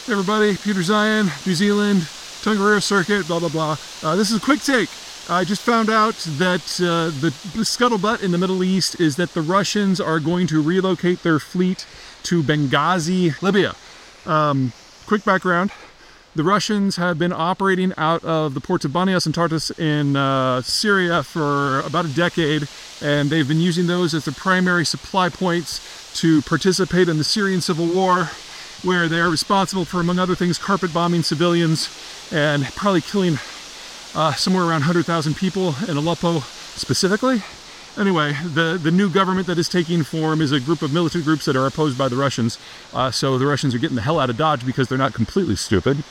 Hey everybody, Peter Zion, New Zealand, Tongariro Circuit, blah, blah, blah. This is a quick take. I just found out that the scuttlebutt in the Middle East is that the Russians are going to relocate their fleet to Benghazi, Libya. Quick background. The Russians have been operating out of the ports of Banias and Tartus in Syria for about a decade, and they've been using those as their primary supply points to participate in the Syrian civil war, where they are responsible for, among other things, carpet bombing civilians and probably killing somewhere around 100,000 people in Aleppo specifically. Anyway, the new government that is taking form is a group of militant groups that are opposed by the Russians. So the Russians are getting the hell out of Dodge because they're not completely stupid.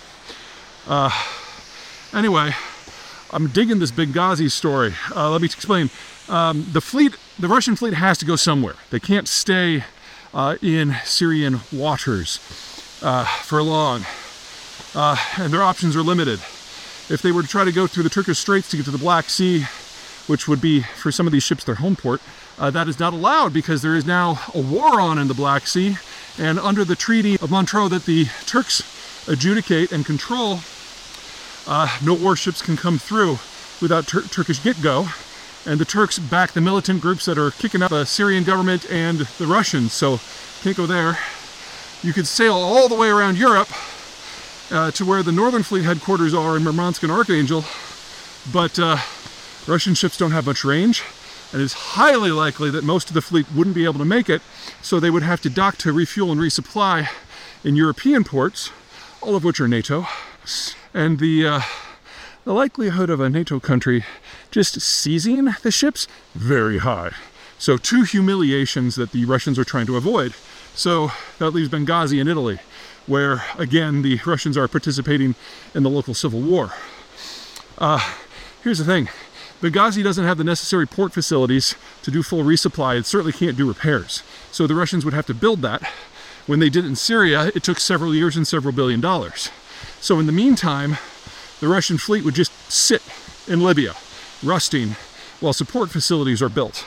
Anyway, I'm digging this Benghazi story. Let me explain. The Russian fleet has to go somewhere. They can't stay in Syrian waters for long, and their options are limited. If they were to try to go through the Turkish Straits to get to the Black Sea, which would be for some of these ships their home port, that is not allowed because there is now a war on in the Black Sea, and under the Treaty of Montreux that the Turks adjudicate and control, no warships can come through without Turkish get-go. And the Turks back the militant groups that are kicking up the Syrian government and the Russians, so can't go there. You could sail all the way around Europe to where the Northern Fleet headquarters are in Murmansk and Archangel, but Russian ships don't have much range, and it's highly likely that most of the fleet wouldn't be able to make it, so they would have to dock to refuel and resupply in European ports, all of which are NATO. And the likelihood of a NATO country just seizing the ships, very high. So 2 humiliations that the Russians are trying to avoid. So that leaves Benghazi in Italy, where again the Russians are participating in the local civil war. Here's the thing. Benghazi doesn't have the necessary port facilities to do full resupply. It certainly can't do repairs. So the Russians would have to build that. When they did it in Syria, it took several years and several $billion. So in the meantime, the Russian fleet would just sit in Libya, rusting, while support facilities are built.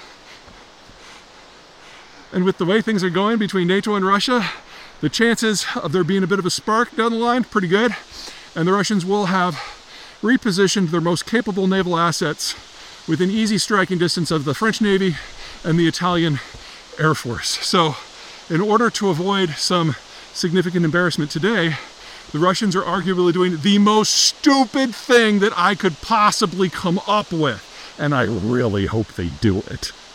And with the way things are going between NATO and Russia, the chances of there being a bit of a spark down the line, pretty good. And the Russians will have repositioned their most capable naval assets within easy striking distance of the French Navy and the Italian Air Force. So in order to avoid some significant embarrassment today, the Russians are arguably doing the most stupid thing that I could possibly come up with. And I really hope they do it.